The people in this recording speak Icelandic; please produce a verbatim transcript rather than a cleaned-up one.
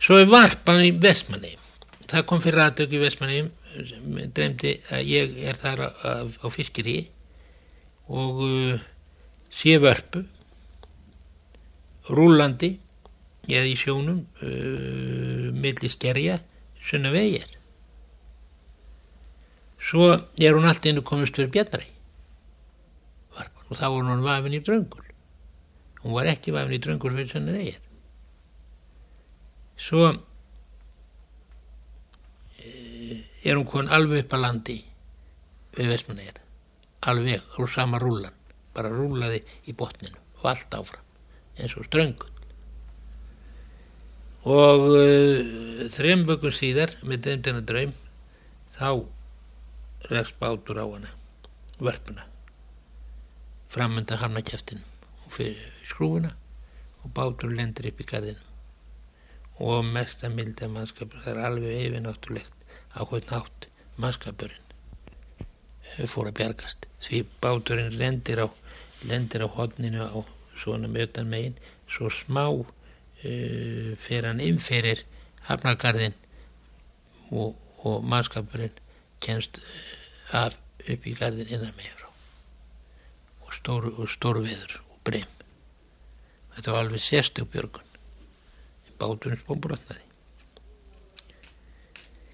Svo er varpan í Vestmannaeyjum. Það kom fyrir aðtök í Vestmannaeyjum, dreymdi að ég er þar á, á, á fiskiri og uh, sé vörpu rúllandi eða í sjónum uh, milli skerja sunna vegir. Svo er hún allt einu komist fyrir Bjarnarey varpan og þá var hún vafin í Dröngul. Hún var ekki vafin í Dröngul fyrir sunna vegir. Svo er hún komin alveg upp að landi við Vestmannaeyjar, alveg á sama rúllan, bara rúllaði í botninu og allt áfram, eins og Ströngull. Og uh, þrem vökum síðar, með dreymdina draum, þá rekst bátur á hana, vörpuna, framundan hafnakjaftin og fyrir skrúfuna og bátur lendir upp í garðinu. Og mesta milda mannskapur, það er alveg yfirnáttúrulegt á hvern hátt mannskapurinn fór að bjargast. Því báturinn lendir á, lendir á horninu á svona mötan megin, svo smá uh, fer hann inn fyrir hafnargarðinn og, og mannskapurinn kemst uh, af upp í garðinn innan megin frá. Og stóru, og stóru veður og breym. Þetta var alveg sérstök björgun. Báturinn spónbrotnaði.